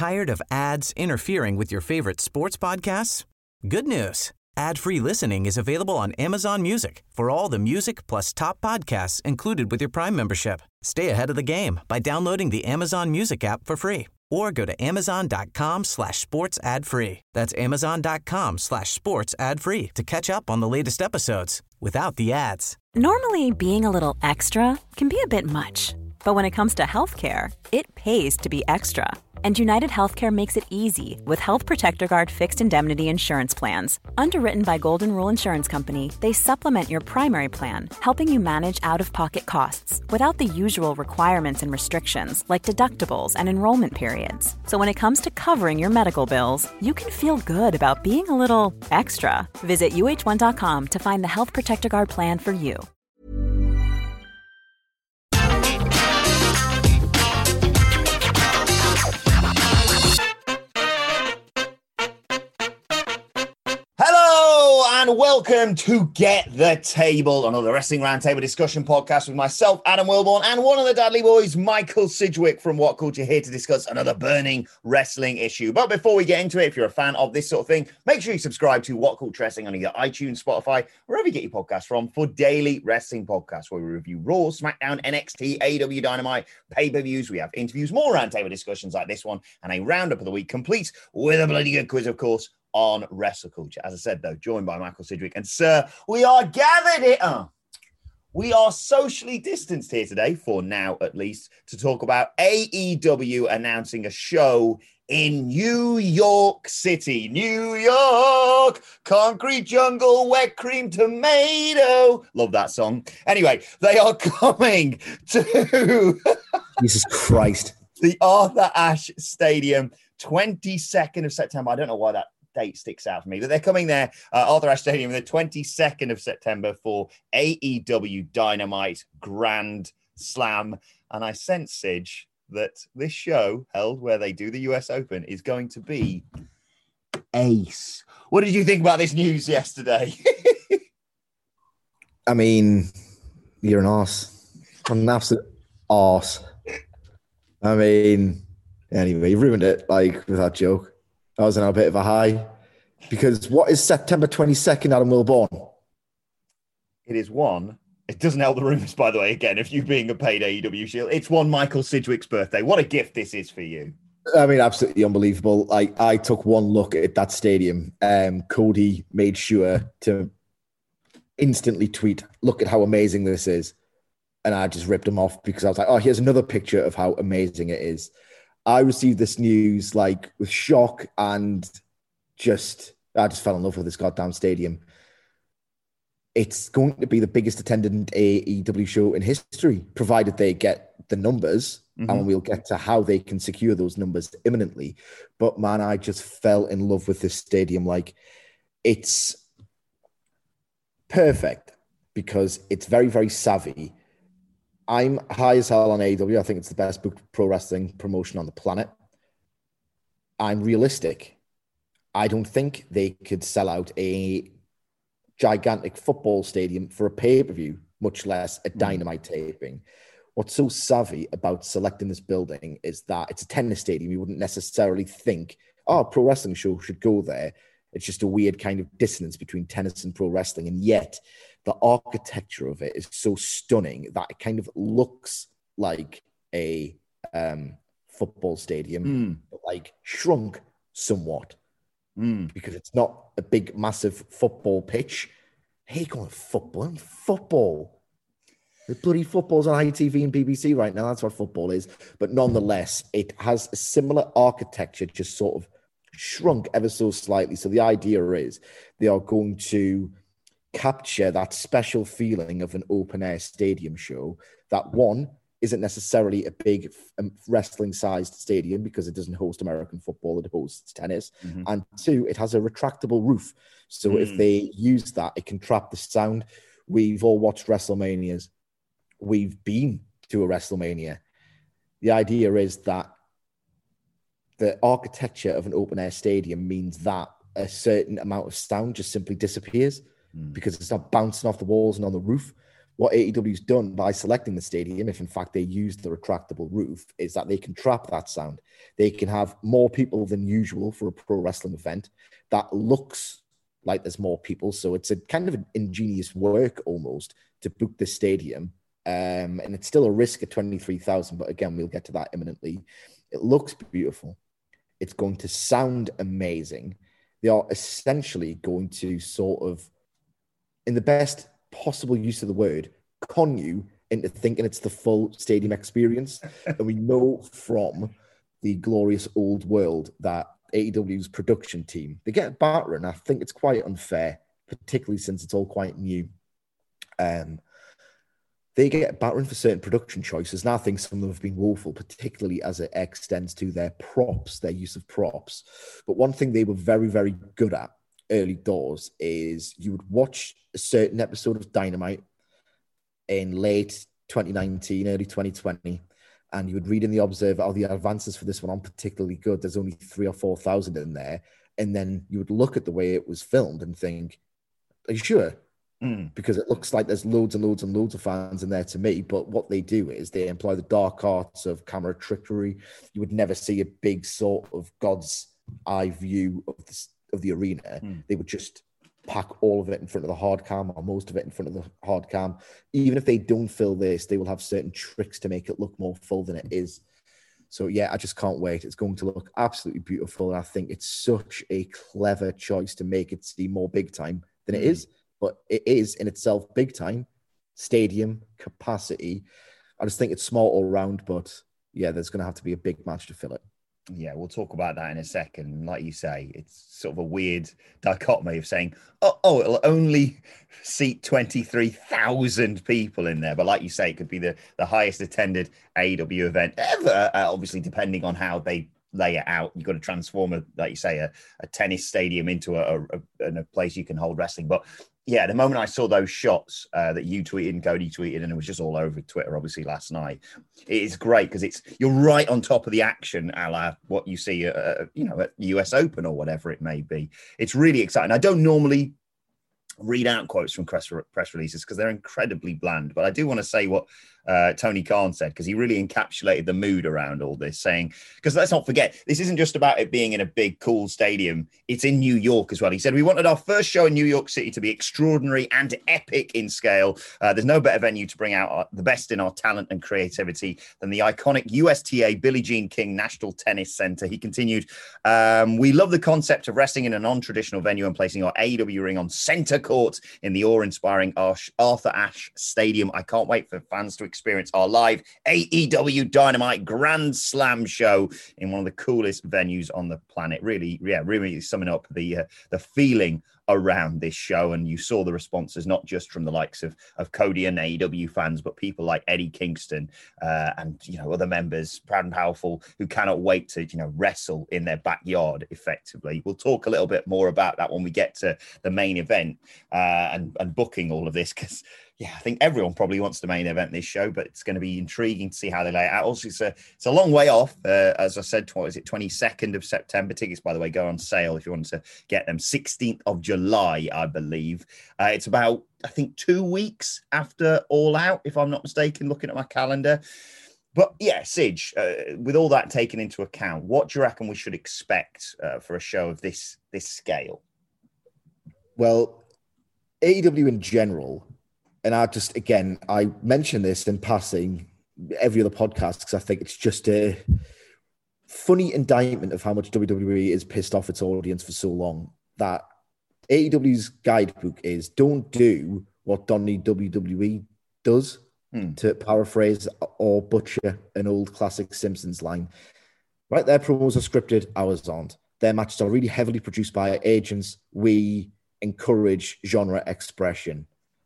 Tired of ads interfering with your favorite sports podcasts? Good news. Ad-free listening is available on Amazon Music for all the music plus top podcasts included with your Prime membership. Stay ahead of the game by downloading the Amazon Music app for free or go to amazon.com/sports ad free. That's amazon.com/sports ad free to catch up on the latest episodes without the ads. Normally, being a little extra can be a bit much, but when it comes to healthcare, it pays to be extra. And United Healthcare makes it easy with Health Protector Guard fixed indemnity insurance plans. Underwritten by Golden Rule Insurance Company, they supplement your primary plan, helping you manage out-of-pocket costs without the usual requirements and restrictions like deductibles and enrollment periods. So when it comes to covering your medical bills, you can feel good about being a little extra. Visit uh1.com to find the Health Protector Guard plan for you. And welcome to Get the Table, another Wrestling Roundtable discussion podcast with myself, Adam Wilborn, and one of the Dudley boys, Michael Sidgwick from What Culture, here to discuss another burning wrestling issue. But before we get into it, if you're a fan of this sort of thing, make sure you subscribe to What Culture Wrestling on either iTunes, Spotify, wherever you get your podcasts from, for daily wrestling podcasts where we review Raw, SmackDown, NXT, AEW Dynamite, pay-per-views. We have interviews, more roundtable discussions like this one, and a roundup of the week, complete with a bloody good quiz, of course, on Wrestle Culture. As I said, though, joined by Michael Sidgwick. And, sir, we are gathered here. We are socially distanced here today, for now at least, to talk about AEW announcing a show in New York City. New York, concrete jungle, wet cream tomato. Love that song. Anyway, they are coming to... Jesus Christ. The Arthur Ashe Stadium, 22nd of September. I don't know why that date sticks out for me, but they're coming there, Arthur Ashe Stadium, the 22nd of September for AEW Dynamite Grand Slam. And I sense, Sidge, that this show, held where they do the US Open, is going to be ace. What did you think about this news yesterday? I mean, you're an arse. I'm an absolute arse. I mean, anyway, you ruined it, like, with that joke. I was in a bit of a high. Because what is September 22nd, Adam Wilborn? It is one. It doesn't help the rumors, by the way, again, if you being a paid AEW shield. It's one Michael Sidgwick's birthday. What a gift this is for you. I mean, absolutely unbelievable. I took one look at that stadium. Cody made sure to instantly tweet, look at how amazing this is. And I just ripped him off because I was like, oh, here's another picture of how amazing it is. I received this news like with shock and I just fell in love with this goddamn stadium. It's going to be the biggest attended AEW show in history, provided they get the numbers, and we'll get to how they can secure those numbers imminently. But man, I just fell in love with this stadium. Like, it's perfect because it's very, very savvy. I'm high as hell on AEW. I think it's the best booked pro wrestling promotion on the planet. I'm realistic. I don't think they could sell out a gigantic football stadium for a pay-per-view, much less a Dynamite taping. What's so savvy about selecting this building is that it's a tennis stadium. You wouldn't necessarily think, oh, a pro wrestling show should go there. It's just a weird kind of dissonance between tennis and pro wrestling. And yet the architecture of it is so stunning that it kind of looks like a football stadium, but like shrunk somewhat because it's not a big, massive football pitch. Hey, going football, football. The bloody football's on ITV and BBC right now. That's what football is. But nonetheless, it has a similar architecture, just sort of shrunk ever so slightly. So the idea is they are going to capture that special feeling of an open-air stadium show that, one, isn't necessarily a big wrestling-sized stadium because it doesn't host American football, it hosts tennis. And two, it has a retractable roof. So if they use that, it can trap the sound. We've all watched WrestleManias. We've been to a WrestleMania. The idea is that the architecture of an open-air stadium means that a certain amount of sound just simply disappears because it's not bouncing off the walls and on the roof. what AEW's done by selecting the stadium, if in fact they use the retractable roof, is that they can trap that sound. They can have more people than usual for a pro wrestling event that looks like there's more people. So it's a kind of an ingenious work almost to book the stadium. And it's still a risk at 23,000, but again, we'll get to that imminently. It looks beautiful. It's going to sound amazing. They are essentially going to sort of, in the best possible use of the word, con you into thinking it's the full stadium experience. And we know from the glorious old world that AEW's production team, they get battering. I think it's quite unfair, particularly since it's all quite new. They get battering for certain production choices, and I think some of them have been woeful, particularly as it extends to their props, their use of props. But one thing they were very, very good at early doors is you would watch a certain episode of Dynamite in late 2019, early 2020, and you would read in the Observer, oh, the advances for this one aren't particularly good. There's only 3,000 or 4,000 in there. And then you would look at the way it was filmed and think, are you sure? Because it looks like there's loads and loads and loads of fans in there to me. But what they do is they employ the dark arts of camera trickery. You would never see a big sort of God's eye view of the arena. They would just pack all of it in front of the hard cam, or most of it in front of the hard cam. Even if they don't fill this, they will have certain tricks to make it look more full than it is. So yeah, I just can't wait. It's going to look absolutely beautiful. And I think it's such a clever choice to make it seem more big time than it is. But it is in itself big time, stadium capacity. I just think it's small all around, but yeah, there's going to have to be a big match to fill it. Yeah, we'll talk about that in a second. Like you say, it's sort of a weird dichotomy of saying, oh, it'll only seat 23,000 people in there. But like you say, it could be the highest attended AEW event ever, obviously, depending on how they lay it out. You've got to transform, like you say, a tennis stadium into a place you can hold wrestling. But yeah, the moment I saw those shots that you tweeted and Cody tweeted, and it was just all over Twitter, obviously, last night, it is great because you're right on top of the action, a la what you see, at US Open or whatever it may be. It's really exciting. I don't normally read out quotes from press releases because they're incredibly bland, but I do want to say what Tony Khan said, because he really encapsulated the mood around all this, saying, because let's not forget, this isn't just about it being in a big, cool stadium. It's in New York as well. He said, we wanted our first show in New York City to be extraordinary and epic in scale. There's no better venue to bring out the best in our talent and creativity than the iconic USTA Billie Jean King National Tennis Center. He continued, we love the concept of wrestling in a non-traditional venue and placing our AEW ring on center court in the awe-inspiring Arthur Ashe Stadium. I can't wait for fans to experience our live AEW Dynamite Grand Slam show in one of the coolest venues on the planet. Really summing up the feeling around this show. And you saw the responses, not just from the likes of Cody and AEW fans, but people like Eddie Kingston and other members, Proud and Powerful, who cannot wait to wrestle in their backyard effectively. We'll talk a little bit more about that when we get to the main event and booking all of this, because I think everyone probably wants the main event this show, but it's going to be intriguing to see how they lay it out. Also, it's a long way off. As I said, what is it, 22nd of September? Tickets, by the way, go on sale if you want to get them. 16th of July, I believe. It's about, I think, 2 weeks after All Out, if I'm not mistaken, looking at my calendar. But yeah, Sige, with all that taken into account, what do you reckon we should expect for a show of this scale? Well, AEW in general, and I mention this in passing every other podcast because I think it's just a funny indictment of how much WWE is pissed off its audience for so long, that AEW's guidebook is don't do what Donny WWE does, to paraphrase or butcher an old classic Simpsons line. Right, their promos are scripted, ours aren't. Their matches are really heavily produced by agents. We encourage genre expression.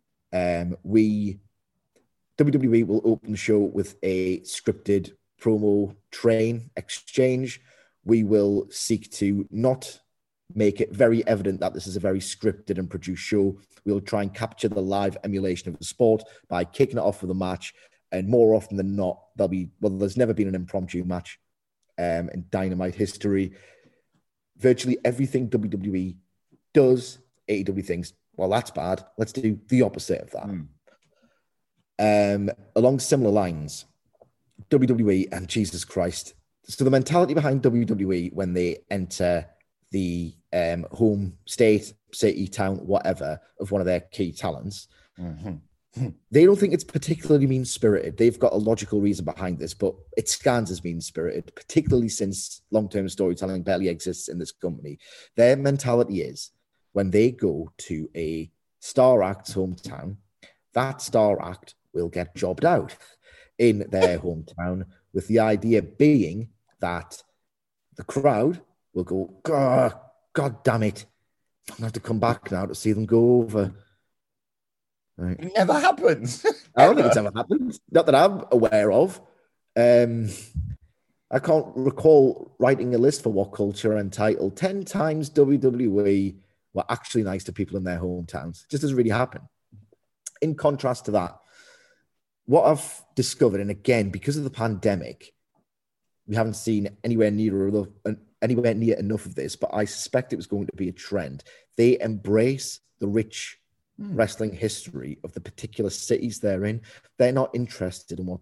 WWE will open the show with a scripted promo train exchange. We will seek to not make it very evident that this is a very scripted and produced show. We'll try and capture the live emulation of the sport by kicking it off with a match. And more often than not, there's never been an impromptu match in Dynamite history. Virtually everything WWE does, AEW thinks, well, that's bad. Let's do the opposite of that. Along similar lines, WWE and Jesus Christ. So the mentality behind WWE when they enter the home state, city, town, whatever, of one of their key talents, they don't think it's particularly mean-spirited. They've got a logical reason behind this, but it scans as mean-spirited, particularly since long-term storytelling barely exists in this company. Their mentality is when they go to a star act's hometown, that star act will get jobbed out in their hometown, with the idea being that the crowd will go, God damn it, I'm going to have to come back now to see them go over. Right. It never happens. I don't think it's ever happened. Not that I'm aware of. I can't recall writing a list for What Culture entitled 10 times WWE were actually nice to people in their hometowns. It just doesn't really happen. In contrast to that, what I've discovered, and again, because of the pandemic, we haven't seen anywhere near enough of this, but I suspect it was going to be a trend. They embrace the rich wrestling history of the particular cities they're in. They're not interested in what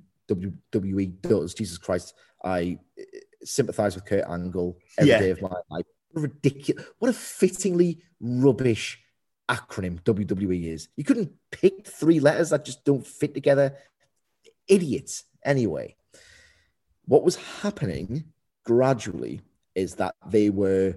WWE does. Jesus Christ, I sympathize with Kurt Angle every day of my life. Ridiculous. What a fittingly rubbish acronym WWE is. You couldn't pick 3 letters that just don't fit together. Idiots. Anyway, what was happening gradually is that they were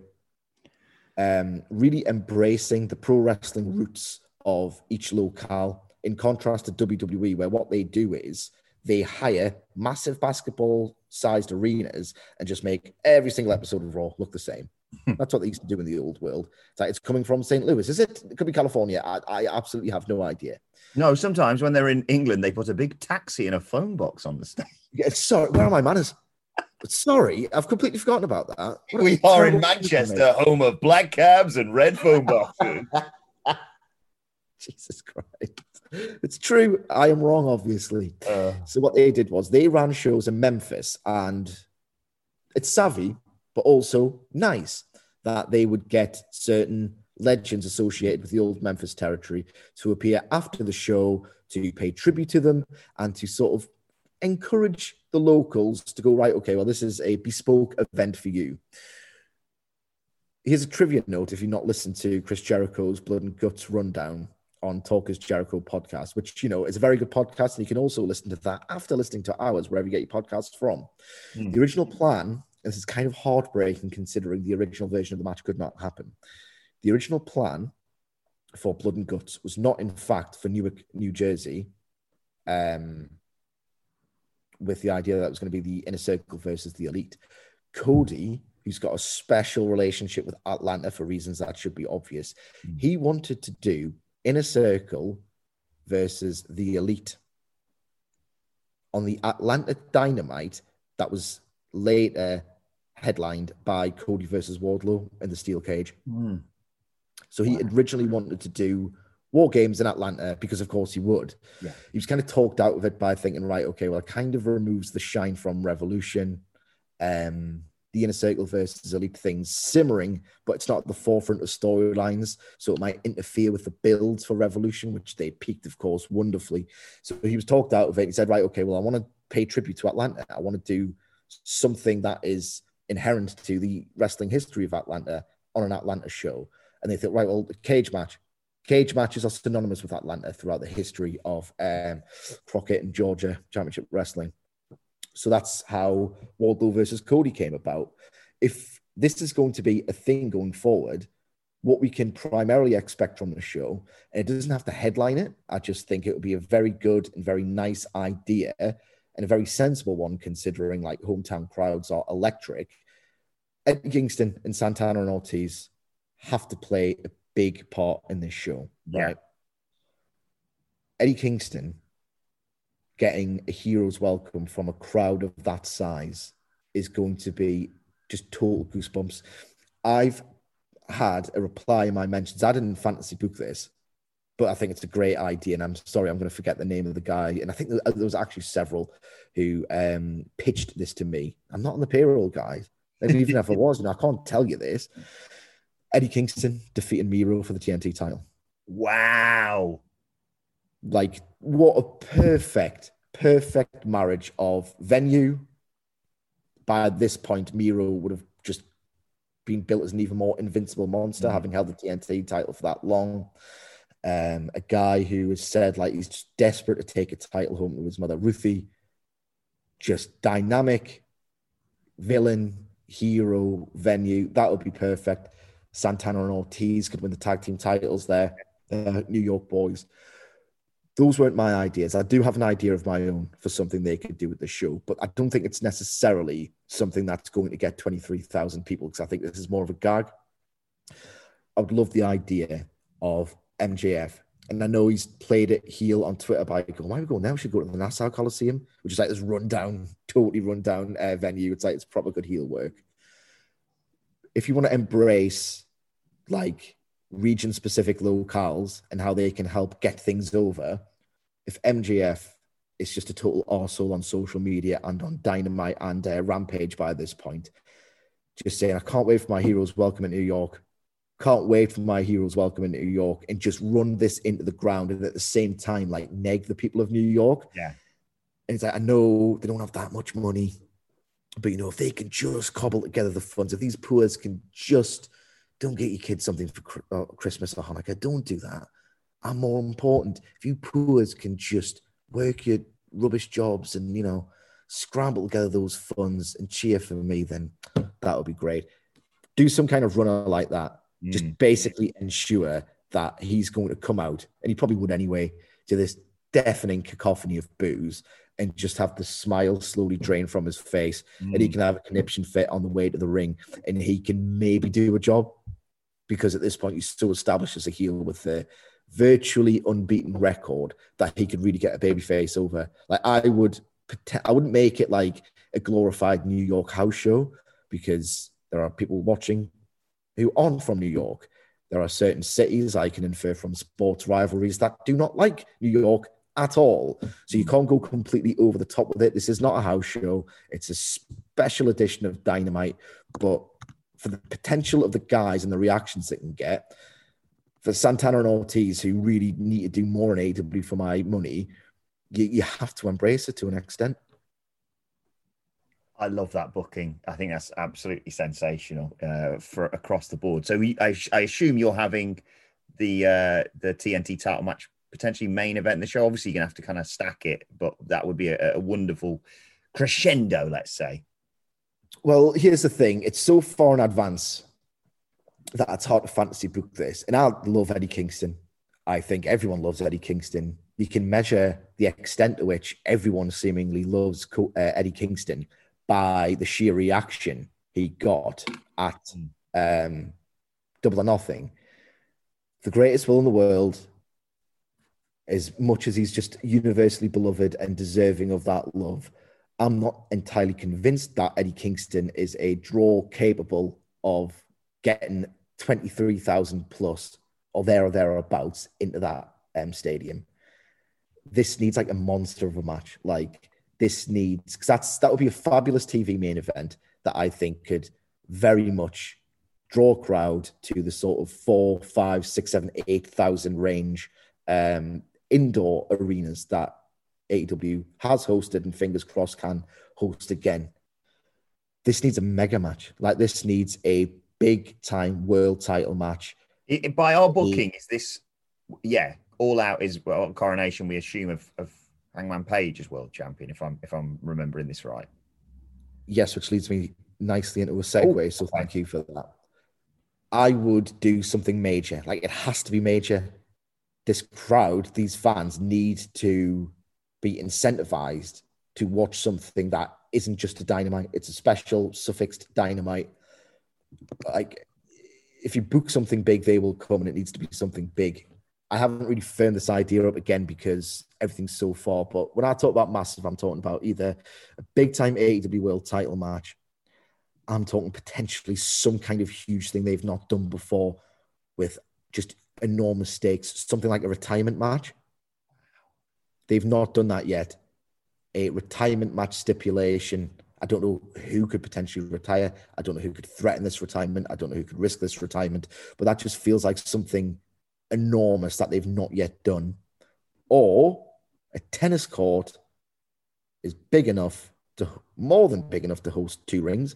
really embracing the pro wrestling roots of each locale, in contrast to WWE, where what they do is they hire massive basketball-sized arenas and just make every single episode of Raw look the same. That's what they used to do in the old world. It's like, it's coming from St. Louis. Is it? It could be California. I absolutely have no idea. No, sometimes when they're in England, they put a big taxi and a phone box on the stage. Yeah, sorry, where are my manners? Sorry, I've completely forgotten about that. We are in Manchester, home of black cabs and red phone boxes. Jesus Christ. It's true. I am wrong, obviously. So what they did was they ran shows in Memphis, and it's savvy, but also nice that they would get certain legends associated with the old Memphis territory to appear after the show to pay tribute to them and to sort of encourage the locals to go, right, okay, well, this is a bespoke event for you. Here's a trivia note if you've not listened to Chris Jericho's Blood and Guts rundown on Talkers Jericho podcast, which, you know, is a very good podcast, and you can also listen to that after listening to ours, wherever you get your podcasts from. The original plan, this is kind of heartbreaking considering the original version of the match could not happen. The original plan for Blood and Guts was not, in fact, for Newark, New Jersey, with the idea that it was going to be the Inner Circle versus the Elite. Cody, who's got a special relationship with Atlanta for reasons that should be obvious, he wanted to do Inner Circle versus the Elite on the Atlanta Dynamite that was later headlined by Cody versus Wardlow in the steel cage. So he originally wanted to do War Games in Atlanta because, of course, he would. Yeah. He was kind of talked out of it by thinking, right, okay, well, it kind of removes the shine from Revolution. The Inner Circle versus Elite thing's simmering, but it's not at the forefront of storylines, so it might interfere with the builds for Revolution, which they peaked, of course, wonderfully. So he was talked out of it. He said, right, okay, well, I want to pay tribute to Atlanta. I want to do something that is inherent to the wrestling history of Atlanta on an Atlanta show. And they thought, right, well, the cage matches are synonymous with Atlanta throughout the history of Crockett and Georgia Championship Wrestling. So that's how Wardlow versus Cody came about. If this is going to be a thing going forward, what we can primarily expect from the show, and it doesn't have to headline it, I just think it would be a very good and very nice idea and a very sensible one, considering like hometown crowds are electric. Eddie Kingston and Santana and Ortiz have to play a big part in this show, right? Eddie Kingston getting a hero's welcome from a crowd of that size is going to be just total goosebumps. I've had a reply in my mentions. I didn't fantasy book this, but I think it's a great idea. And I'm sorry, I'm going to forget the name of the guy. And I think there was actually several who pitched this to me. I'm not on the payroll, guys. Even if I was, and I can't tell you this. Eddie Kingston defeating Miro for the TNT title. Wow. Like, what a perfect marriage of venue. By this point, Miro would have just been built as an even more invincible monster, having held the TNT title for that long. A guy who has said like he's just desperate to take a title home to his mother Ruthie. Just dynamic villain, hero, venue. That would be perfect. Santana and Ortiz could win the tag team titles there. New York boys. Those weren't my ideas. I do have an idea of my own for something they could do with the show, but I don't think it's necessarily something that's going to get 23,000 people, because I think this is more of a gag. I would love the idea of MJF, and I know he's played it heel on Twitter by going, why are we going now? We should go to the Nassau Coliseum, which is like this totally rundown venue. It's like, it's proper good heel work. If you want to embrace like region-specific locales and how they can help get things over, if MJF is just a total arsehole on social media and on Dynamite and Rampage by this point, just saying, I can't wait for my heroes welcome in New York, can't wait for my heroes welcome in New York, and just run this into the ground and at the same time, like, neg the people of New York. Yeah. And it's like, I know they don't have that much money, but, you know, if they can just cobble together the funds, if these poors can just... Don't get your kids something for Christmas or Hanukkah. Don't do that. I'm more important. If you poors can just work your rubbish jobs and, you know, scramble together those funds and cheer for me, then that would be great. Do some kind of runner like that. Just basically ensure that he's going to come out, and he probably would anyway, to this deafening cacophony of boos and just have the smile slowly drain from his face, and he can have a conniption fit on the way to the ring, and he can maybe do a job, because at this point he's so established as a heel with a virtually unbeaten record that he could really get a babyface over. Like, I wouldn't make it like a glorified New York house show, because there are people watching who aren't from New York. There are certain cities, I can infer from sports rivalries, that do not like New York at all. So you can't go completely over the top with it. This is not a house show. It's a special edition of Dynamite. But for the potential of the guys and the reactions they can get, for Santana and Ortiz, who really need to do more in AEW for my money, you have to embrace it to an extent. I love that booking. I think that's absolutely sensational for across the board. So I assume you're having the TNT title match potentially main event in the show. Obviously, you're going to have to kind of stack it, but that would be a wonderful crescendo, let's say. Well, here's the thing. It's so far in advance that it's hard to fantasy book this. And I love Eddie Kingston. I think everyone loves Eddie Kingston. You can measure the extent to which everyone seemingly loves Eddie Kingston by the sheer reaction he got at Double or Nothing. The greatest will in the world, as much as he's just universally beloved and deserving of that love, I'm not entirely convinced that Eddie Kingston is a draw capable of getting 23,000 plus or thereabouts into that stadium. This needs like a monster of a match. Like, this needs, because that would be a fabulous TV main event that I think could very much draw a crowd to the sort of 4, 5, 6, 7, 8,000 range indoor arenas that AEW has hosted and fingers crossed can host again. This needs a mega match. Like, this needs a big time world title match. By our booking, is this, All Out is, well, coronation, we assume, of Hangman Page as world champion, if I'm remembering this right. Yes, which leads me nicely into a segue. So thank you for that. I would do something major. Like, it has to be major. This crowd, these fans need to be incentivized to watch something that isn't just a Dynamite. It's a special suffixed Dynamite. Like, if you book something big, they will come, and it needs to be something big. I haven't really firmed this idea up again because everything's so far. But when I talk about massive, I'm talking about either a big-time AEW World title match. I'm talking potentially some kind of huge thing they've not done before with just enormous stakes, something like a retirement match. They've not done that yet. A retirement match stipulation. I don't know who could potentially retire. I don't know who could threaten this retirement. I don't know who could risk this retirement. But that just feels like something enormous that they've not yet done. or a tennis court is more than big enough to host 2 rings.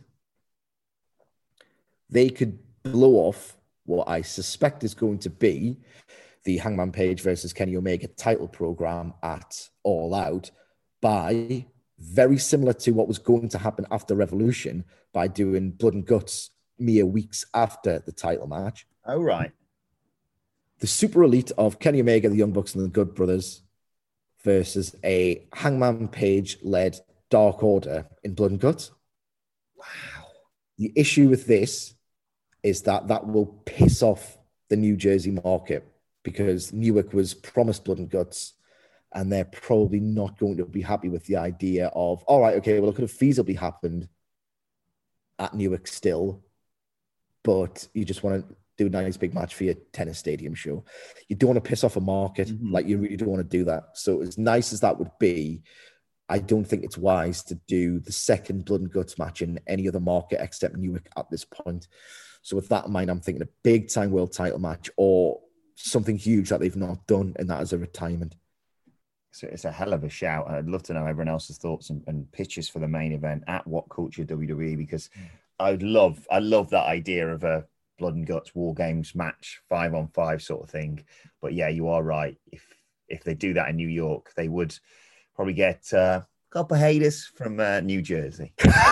They could blow off what I suspect is going to be the Hangman Page versus Kenny Omega title program at All Out by very similar to what was going to happen after Revolution by doing Blood and Guts mere weeks after the title match. Oh, right. The Super Elite of Kenny Omega, the Young Bucks, and the Good Brothers versus a Hangman Page-led Dark Order in Blood and Guts. Wow. The issue with this is that will piss off the New Jersey market because Newark was promised Blood and Guts, and they're probably not going to be happy with the idea of, all right, okay, well, it could have feasibly happened at Newark still, but you just want to do a nice big match for your tennis stadium show. You don't want to piss off a market. Like, you really don't want to do that. So as nice as that would be, I don't think it's wise to do the second Blood and Guts match in any other market except Newark at this point. So with that in mind, I'm thinking a big time world title match or something huge that they've not done, and that is a retirement. So it's a hell of a shout. I'd love to know everyone else's thoughts and pitches for the main event at What Culture WWE, because I love that idea of a Blood and Guts War Games match, 5-on-5 sort of thing. But yeah, you are right. If they do that in New York, they would probably get a couple of haters from New Jersey.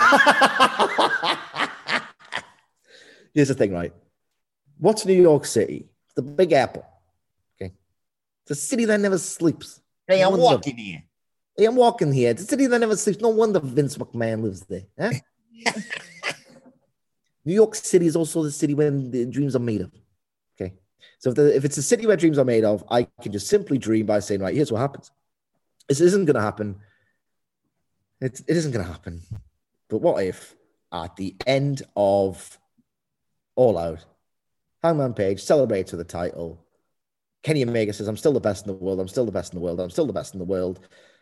Here's the thing, right? What's New York City? The Big Apple. Okay. It's a city that never sleeps. Hey, I'm walking here. Hey, I'm walking here. It's a city that never sleeps. No wonder Vince McMahon lives there. Huh? New York City is also the city where the dreams are made of. Okay. So if it's a city where dreams are made of, I can just simply dream by saying, right, here's what happens. This isn't going to happen. It isn't going to happen. But what if at the end of All Out, Hangman Page celebrates with the title. Kenny Omega says, I'm still the best in the world. I'm still the best in the world. I'm still the best in the world.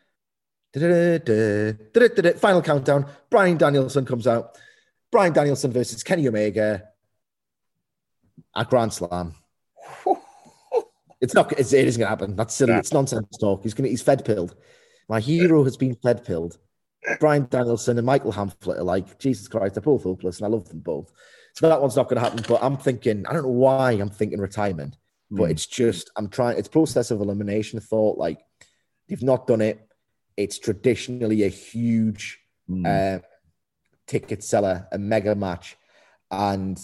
Final countdown. Bryan Danielson comes out. Bryan Danielson versus Kenny Omega at Grand Slam. It isn't going to happen. That's silly. Yeah. It's nonsense talk. He's fed-pilled. My hero has been fed-pilled. Bryan Danielson and Michael Hamflett are like, Jesus Christ, they're both hopeless, and I love them both. So that one's not going to happen. But I'm thinking, I don't know why I'm thinking retirement, but it's just, it's process of elimination thought. Like, they've not done it. It's traditionally a huge ticket seller, a mega match. And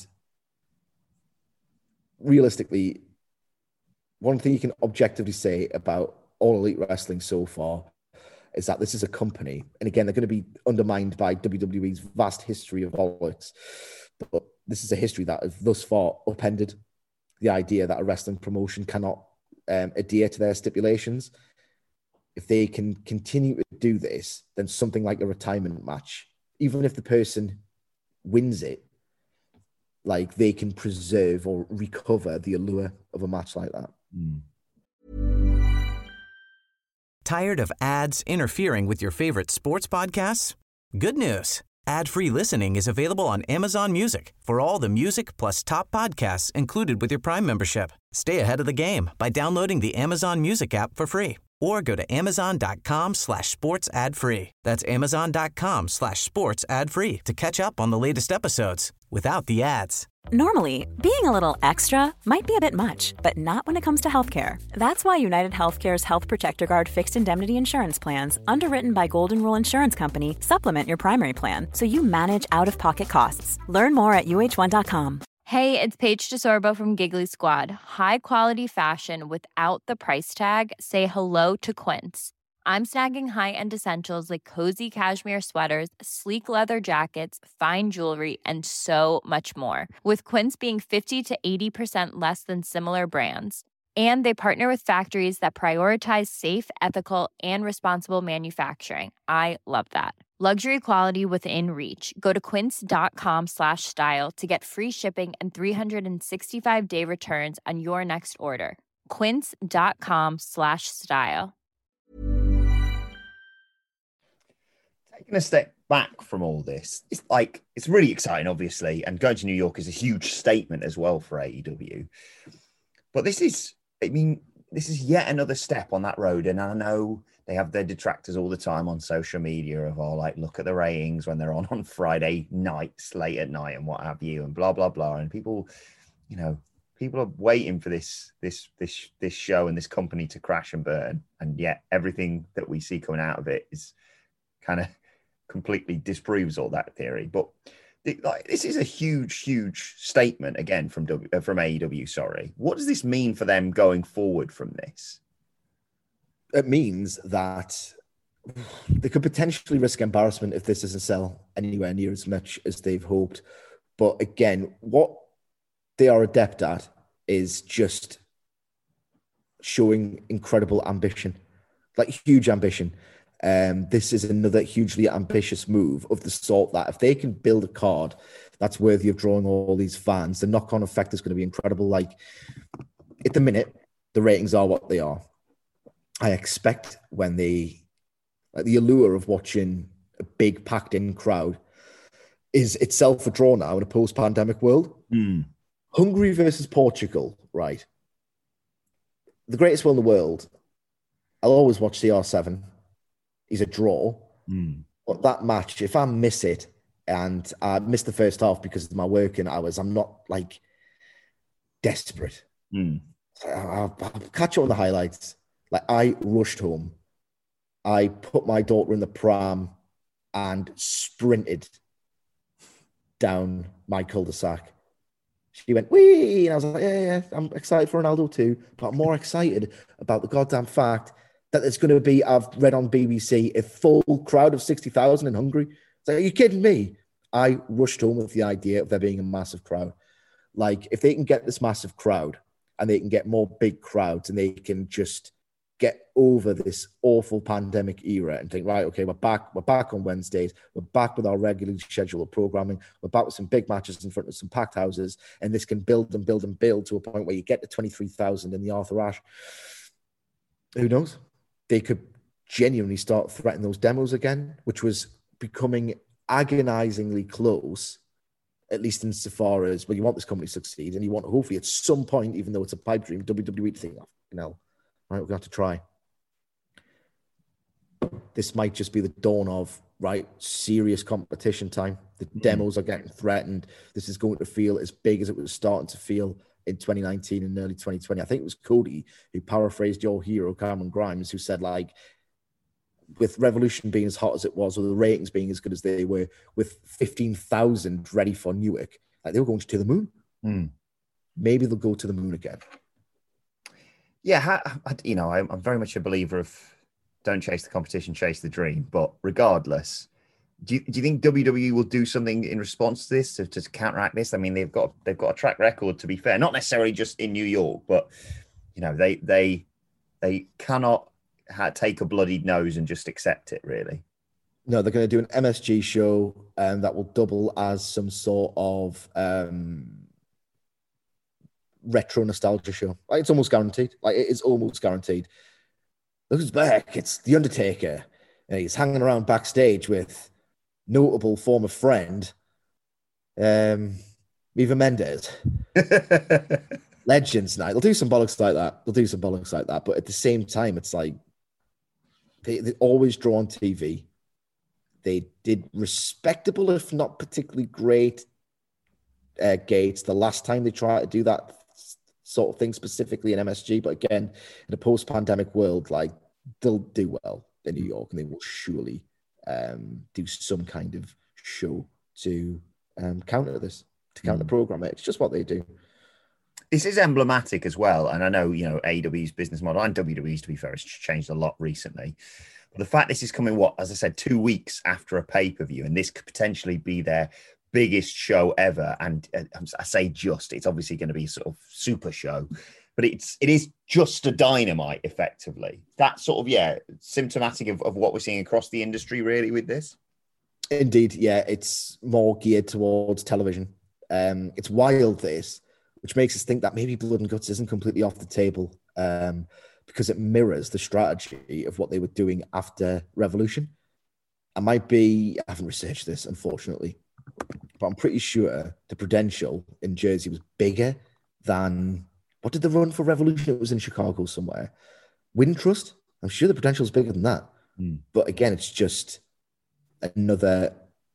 realistically, one thing you can objectively say about All Elite Wrestling so far is that this is a company. And again, they're going to be undermined by WWE's vast history of politics. But this is a history that has thus far upended the idea that a wrestling promotion cannot adhere to their stipulations. If they can continue to do this, then something like a retirement match, even if the person wins it, like, they can preserve or recover the allure of a match like that. Tired of ads interfering with your favorite sports podcasts? Good news. Ad-free listening is available on Amazon Music for all the music plus top podcasts included with your Prime membership. Stay ahead of the game by downloading the Amazon Music app for free or go to amazon.com/sports ad free. That's amazon.com/sports ad free to catch up on the latest episodes without the ads. Normally, being a little extra might be a bit much, but not when it comes to healthcare. That's why United Healthcare's Health Protector Guard fixed indemnity insurance plans, underwritten by Golden Rule Insurance Company, supplement your primary plan so you manage out-of-pocket costs. Learn more at uh1.com. Hey, it's Paige DeSorbo from Giggly Squad. High quality fashion without the price tag. Say hello to Quince. I'm snagging high-end essentials like cozy cashmere sweaters, sleek leather jackets, fine jewelry, and so much more. With Quince being 50 to 80% less than similar brands. And they partner with factories that prioritize safe, ethical, and responsible manufacturing. I love that. Luxury quality within reach. Go to quince.com/style to get free shipping and 365-day returns on your next order. Quince.com/style. Taking a step back from all this, it's really exciting, obviously, and going to New York is a huge statement as well for AEW. But this is, this is yet another step on that road. And I know they have their detractors all the time on social media of all like, look at the ratings when they're on Friday nights, late at night and what have you, and blah, blah, blah. And people, you know, people are waiting for this show and this company to crash and burn. And yet everything that we see coming out of it is kind of completely disproves all that theory. But this is a huge statement again from AEW. Sorry, what does this mean for them going forward from this? It means that they could potentially risk embarrassment if this doesn't sell anywhere near as much as they've hoped. But again, what they are adept at is just showing incredible ambition, like huge ambition. This is another hugely ambitious move of the sort that if they can build a card that's worthy of drawing all these fans, the knock-on effect is going to be incredible. Like at the minute, the ratings are what they are. I expect when the allure of watching a big packed-in crowd is itself a draw now in a post-pandemic world. Hungary versus Portugal, right? The greatest world in the world. I'll always watch CR7. He's a draw. But that match, if I miss it and I miss the first half because of my working hours, I'm not like desperate. I'll catch up on the highlights. Like I rushed home. I put my daughter in the pram and sprinted down my cul-de-sac. She went, wee! And I was like, yeah, I'm excited for Ronaldo too. But I'm more excited about the goddamn fact that there's going to be, I've read on BBC, a full crowd of 60,000 in Hungary. It's like, are you kidding me? I rushed home with the idea of there being a massive crowd. Like, if they can get this massive crowd and they can get more big crowds and they can just get over this awful pandemic era and think, right, okay, we're back on Wednesdays. We're back with our regularly scheduled programming. We're back with some big matches in front of some packed houses. And this can build and build and build to a point where you get to 23,000 in the Arthur Ashe. Who knows? They could genuinely start threatening those demos again, which was becoming agonizingly close, at least insofar as, well, you want this company to succeed and you want, hopefully, at some point, even though it's a pipe dream, WWE to think, oh, you know, right, we're going to have to try. This might just be the dawn of, right, serious competition time. The demos are getting threatened. This is going to feel as big as it was starting to feel in 2019 and early 2020. I think it was Cody who paraphrased your hero, Cameron Grimes, who said, like, with Revolution being as hot as it was, or the ratings being as good as they were, with 15,000 ready for Newark, like they were going to the moon. Maybe they'll go to the moon again. Yeah, you know, I'm very much a believer of don't chase the competition, chase the dream. But regardless, do you think WWE will do something in response to this to counteract this? I mean, they've got a track record, to be fair, not necessarily just in New York, but you know, they cannot take a bloodied nose and just accept it, really. No, they're going to do an MSG show that will double as some sort of retro nostalgia show. Like, it's almost guaranteed. Like, it is almost guaranteed. Look who's back. It's The Undertaker. And he's hanging around backstage with notable former friend, Eva Mendes. Legends night. They'll do some bollocks like that. But at the same time, it's like they always draw on TV. They did respectable, if not particularly great, gates the last time they tried to do that sort of thing, specifically in MSG. But again, in a post-pandemic world, like, they'll do well in New York, and they will surely do some kind of show to counter this, to counter program it. It's just what they do. This is emblematic as well. And I know, you know, AEW's business model and WWE's, to be fair, has changed a lot recently. But the fact this is coming, as I said, 2 weeks after a pay-per-view, and this could potentially be their biggest show ever. And I say just, it's obviously going to be a sort of super show, but it is just a Dynamite, effectively. That's sort of, symptomatic of what we're seeing across the industry, really, with this. Indeed, yeah, it's more geared towards television. It's wild, this, which makes us think that maybe Blood and Guts isn't completely off the table, because it mirrors the strategy of what they were doing after Revolution. I haven't researched this, unfortunately, but I'm pretty sure the Prudential in Jersey was bigger than What did they run for Revolution? It was in Chicago somewhere. Wintrust? I'm sure the potential is bigger than that. But again, it's just another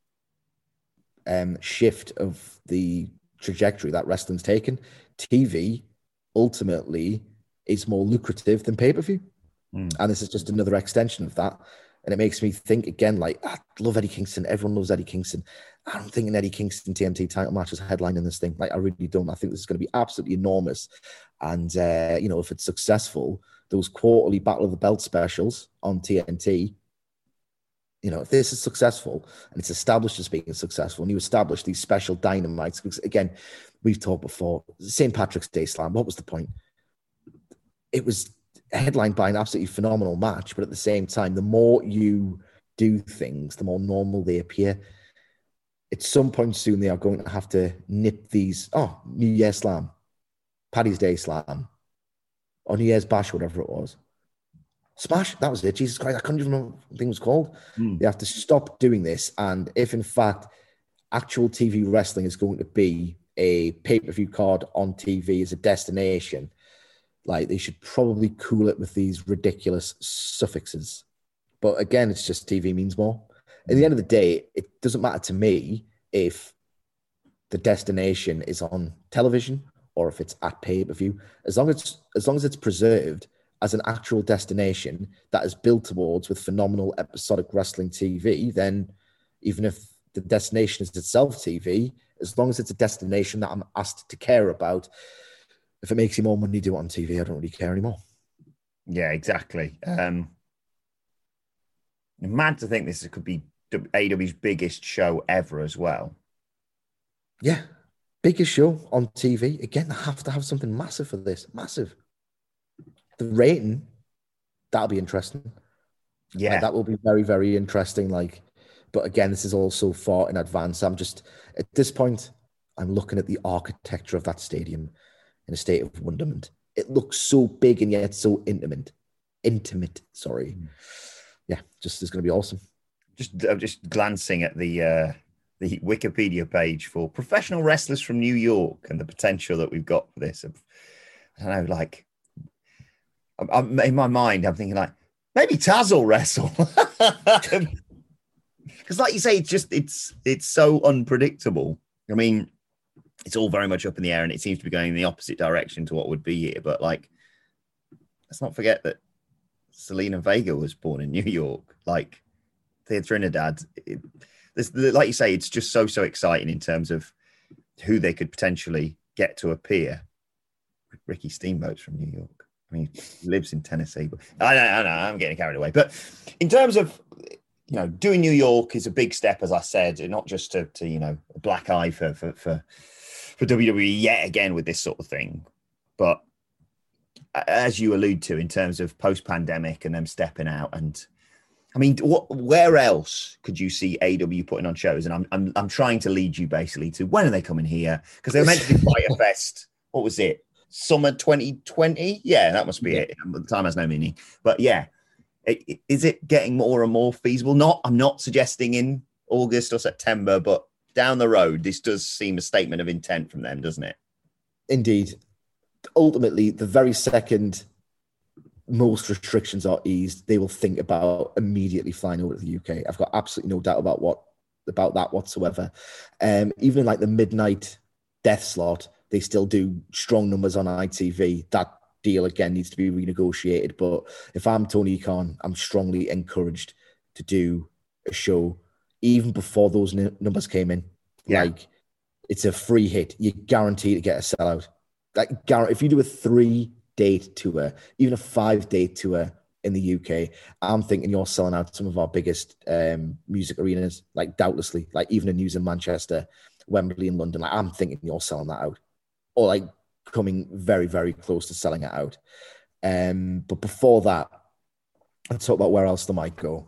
shift of the trajectory that wrestling's taken. TV ultimately is more lucrative than pay-per-view. And this is just another extension of that. And it makes me think again, like, I love Eddie Kingston. Everyone loves Eddie Kingston. I don't think an Eddie Kingston TNT title match is headlining this thing. Like, I really don't. I think this is going to be absolutely enormous. And, if it's successful, those quarterly Battle of the Belt specials on TNT, if this is successful and it's established as being successful, and you establish these special dynamites, because again, we've talked before, St. Patrick's Day Slam, what was the point? It was headlined by an absolutely phenomenal match, but at the same time, the more you do things, the more normal they appear. At some point soon, they are going to have to nip these, New Year's Slam, Paddy's Day Slam, or New Year's Bash, whatever it was. Smash, that was it. Jesus Christ, I couldn't even remember what the thing was called. They have to stop doing this. And if, in fact, actual TV wrestling is going to be a pay-per-view card on TV as a destination, like, they should probably cool it with these ridiculous suffixes. But again, it's just TV means more. At the end of the day, it doesn't matter to me if the destination is on television or if it's at pay-per-view. As long as it's preserved as an actual destination that is built towards with phenomenal episodic wrestling TV, then even if the destination is itself TV, as long as it's a destination that I'm asked to care about, if it makes you more money, do it on TV. I don't really care anymore. Yeah, exactly. Mad to think this could be AEW's biggest show ever as well. Yeah, biggest show on TV. Again, I have to have something massive for this. Massive. The rating, that'll be interesting. Yeah. Like, that will be very, very interesting. But again, this is all so far in advance. I'm just, at this point, I'm looking at the architecture of that stadium in a state of wonderment. It looks so big and yet so intimate. Yeah, just is going to be awesome. Just glancing at the Wikipedia page for professional wrestlers from New York and the potential that we've got for this. I don't know, I'm in my mind, I'm thinking maybe Taz will wrestle. Because like you say, it's so unpredictable. I mean, it's all very much up in the air and it seems to be going in the opposite direction to what would be here. But let's not forget that Selena Vega was born in New York. Thea Trinidad. Like you say, it's just so exciting in terms of who they could potentially get to appear. Ricky Steamboat's from New York. I mean, he lives in Tennessee. But I know, I'm getting carried away. But in terms of, doing New York is a big step, as I said, and not just to a black eye for WWE yet again with this sort of thing. But as you allude to, in terms of post-pandemic and them stepping out, and I mean, where else could you see AEW putting on shows? And I'm trying to lead you basically to when are they coming here? Because they were meant to be Fyter Fest. What was it? Summer 2020? Yeah, that must be it. The time has no meaning. But yeah, is it getting more and more feasible? I'm not suggesting in August or September, but down the road, this does seem a statement of intent from them, doesn't it? Indeed. Ultimately, the very second most restrictions are eased, they will think about immediately flying over to the UK. I've got absolutely no doubt about that whatsoever. Even in the midnight death slot, they still do strong numbers on ITV. That deal again needs to be renegotiated. But if I'm Tony Khan, I'm strongly encouraged to do a show even before those numbers came in. Yeah. It's a free hit. You're guaranteed to get a sellout. If you do a 3-date tour, even a 5-date tour in the UK, I'm thinking you're selling out some of our biggest music arenas, doubtlessly, even in News in Manchester, Wembley in London. I'm thinking you're selling that out, or coming very, very close to selling it out. But before that, let's talk about where else they might go.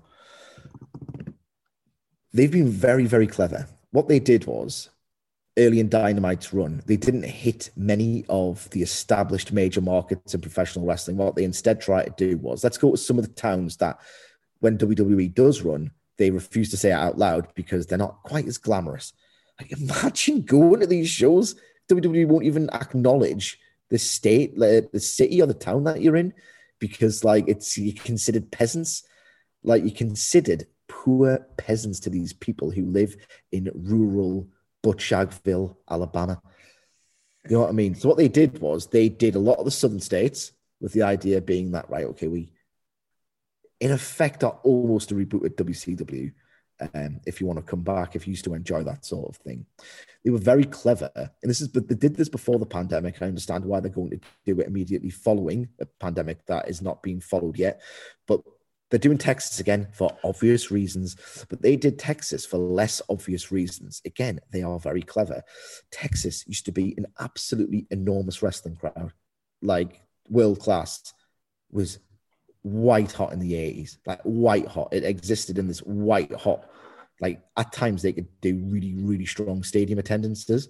They've been very, very clever. What they did was, early in Dynamite's run, they didn't hit many of the established major markets in professional wrestling. What they instead tried to do was, let's go to some of the towns that when WWE does run, they refuse to say it out loud because they're not quite as glamorous. Imagine going to these shows, WWE won't even acknowledge the state, like, the city or the town that you're in, because like you're considered peasants, like you're considered poor peasants to these people who live in rural Butchagsville, Alabama. You know what I mean? So what they did was they did a lot of the southern states with the idea being that, right, okay, we in effect are almost a rebooted WCW. If you want to come back, if you used to enjoy that sort of thing. They were very clever. And but they did this before the pandemic. I understand why they're going to do it immediately following a pandemic that is not being followed yet. But they're doing Texas again for obvious reasons. But they did Texas for less obvious reasons. Again, they are very clever. Texas used to be an absolutely enormous wrestling crowd. Like world class, was white hot in the 80s, like white hot. It existed in this white hot, like at times they could do really, really strong stadium attendances,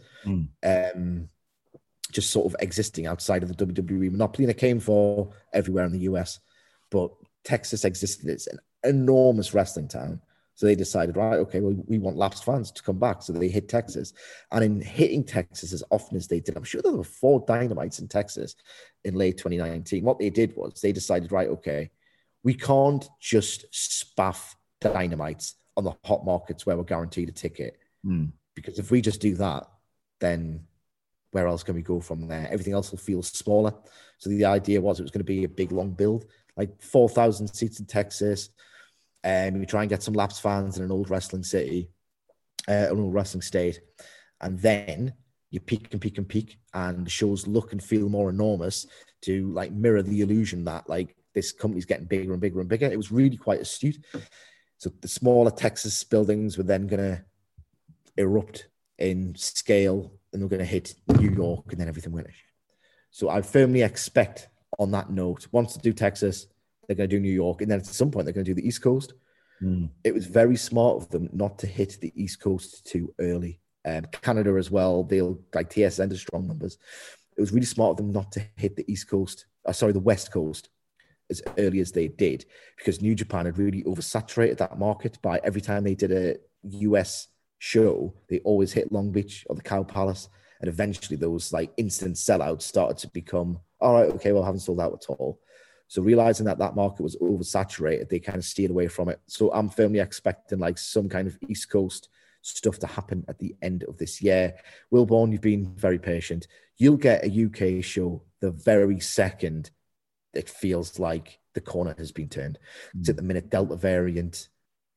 just sort of existing outside of the WWE monopoly. And it came for everywhere in the US, but Texas existed as an enormous wrestling town. So they decided, right, okay, well, we want lapsed fans to come back. So they hit Texas. And in hitting Texas as often as they did, I'm sure there were 4 Dynamites in Texas in late 2019. What they did was they decided, right, okay, we can't just spaff Dynamites on the hot markets where we're guaranteed a ticket. Because if we just do that, then where else can we go from there? Everything else will feel smaller. So the idea was it was going to be a big, long build, like 4,000 seats in Texas. And we try and get some lapsed fans in an old wrestling city, an old wrestling state. And then you peak and peak and peak, and the shows look and feel more enormous to like mirror the illusion that like this company's getting bigger and bigger and bigger. It was really quite astute. So the smaller Texas buildings were then going to erupt in scale, and they're going to hit New York, and then everything went. So I firmly expect on that note, once to do Texas, they're going to do New York, and then at some point they're going to do the East Coast. It was very smart of them not to hit the East Coast too early. Canada as well, they'll like TSN to strong numbers. It was really smart of them not to hit the East Coast, the West Coast as early as they did, because New Japan had really oversaturated that market by every time they did a US show, they always hit Long Beach or the Cow Palace. And eventually those like instant sellouts started to become, all right, okay, well, I haven't sold out at all. So realizing that that market was oversaturated, they kind of steered away from it. So I'm firmly expecting like some kind of East Coast stuff to happen at the end of this year. Wilborn, you've been very patient. You'll get a UK show the very second it feels like the corner has been turned. Because at the minute, Delta variant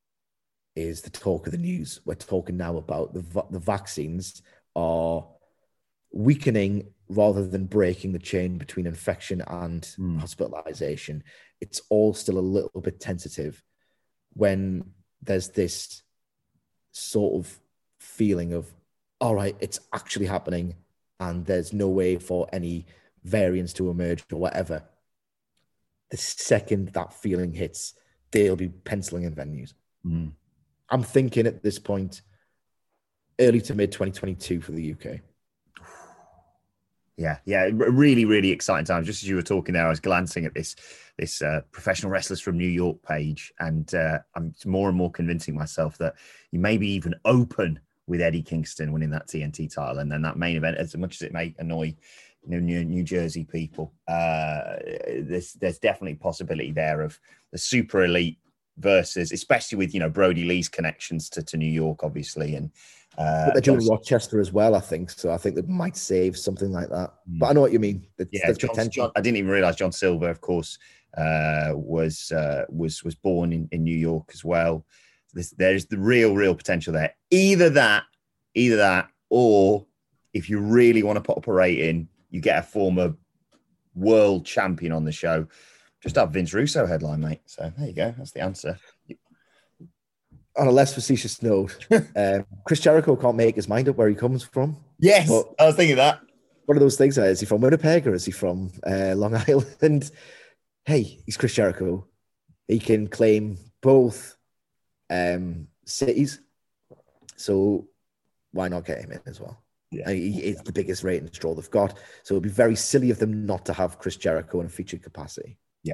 is the talk of the news. We're talking now about the vaccines are weakening rather than breaking the chain between infection and hospitalization. It's all still a little bit tentative when there's this sort of feeling of, all right, it's actually happening and there's no way for any variants to emerge or whatever. The second that feeling hits, they'll be penciling in venues. I'm thinking at this point, early to mid 2022 for the UK. Yeah, really, really exciting time. Just as you were talking there, I was glancing at this professional wrestlers from New York page, and I'm more and more convincing myself that you may be even open with Eddie Kingston winning that TNT title, and then that main event, as much as it may annoy New Jersey people, there's definitely possibility there of the super elite versus, especially with Brody Lee's connections to New York, obviously, and. But they're doing Rochester as well, I think. So I think they might save something like that. But I know what you mean. John, I didn't even realize John Silver, of course, was born in New York as well. There's the real potential there. Either that, or if you really want to put up a rating, you get a former world champion on the show. Just have Vince Russo headline, mate. So there you go. That's the answer. On a less facetious note, Chris Jericho can't make his mind up where he comes from. Yes, but I was thinking that. One of those things, is he from Winnipeg or is he from Long Island? Hey, he's Chris Jericho. He can claim both cities. So why not get him in as well? Yeah. He is the biggest rating draw they've got. So it would be very silly of them not to have Chris Jericho in a featured capacity. Yeah.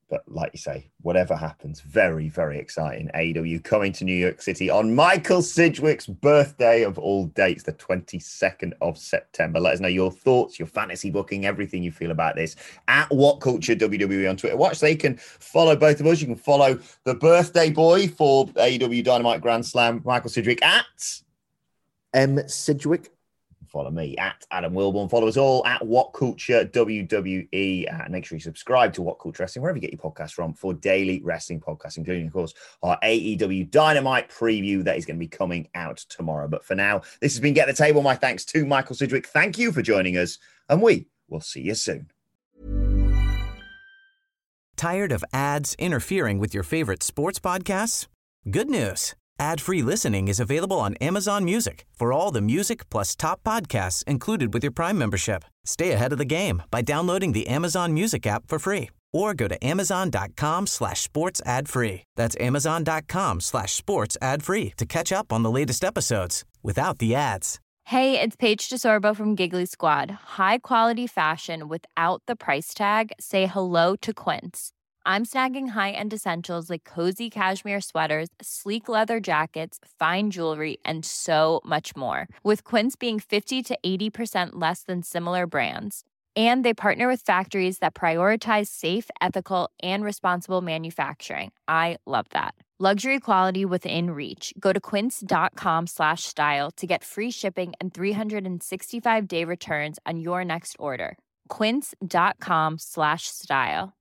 But like you say, whatever happens, very, very exciting. AEW coming to New York City on Michael Sidgwick's birthday of all dates, the 22nd of September. Let us know your thoughts, your fantasy booking, everything you feel about this at WhatCultureWWE on Twitter. Watch, they can follow both of us. You can follow the birthday boy for AEW Dynamite Grand Slam, Michael Sidgwick, at M. Sidgwick. Follow me at Adam Wilborn. Follow us all at What Culture WWE. Make sure you subscribe to What Culture Wrestling, wherever you get your podcasts from, for daily wrestling podcasts, including, of course, our AEW Dynamite preview that is going to be coming out tomorrow. But for now, this has been Get the Table. My thanks to Michael Sidgwick. Thank you for joining us, and we will see you soon. Tired of ads interfering with your favorite sports podcasts? Good news. Ad-free listening is available on Amazon Music for all the music plus top podcasts included with your Prime membership. Stay ahead of the game by downloading the Amazon Music app for free or go to amazon.com/sports ad free. That's amazon.com/sports ad free to catch up on the latest episodes without the ads. Hey, it's Paige DeSorbo from Giggly Squad. High quality fashion without the price tag. Say hello to Quince. I'm snagging high-end essentials like cozy cashmere sweaters, sleek leather jackets, fine jewelry, and so much more. With Quince being 50 to 80% less than similar brands. And they partner with factories that prioritize safe, ethical, and responsible manufacturing. I love that. Luxury quality within reach. Go to quince.com/style to get free shipping and 365-day returns on your next order. Quince.com/style.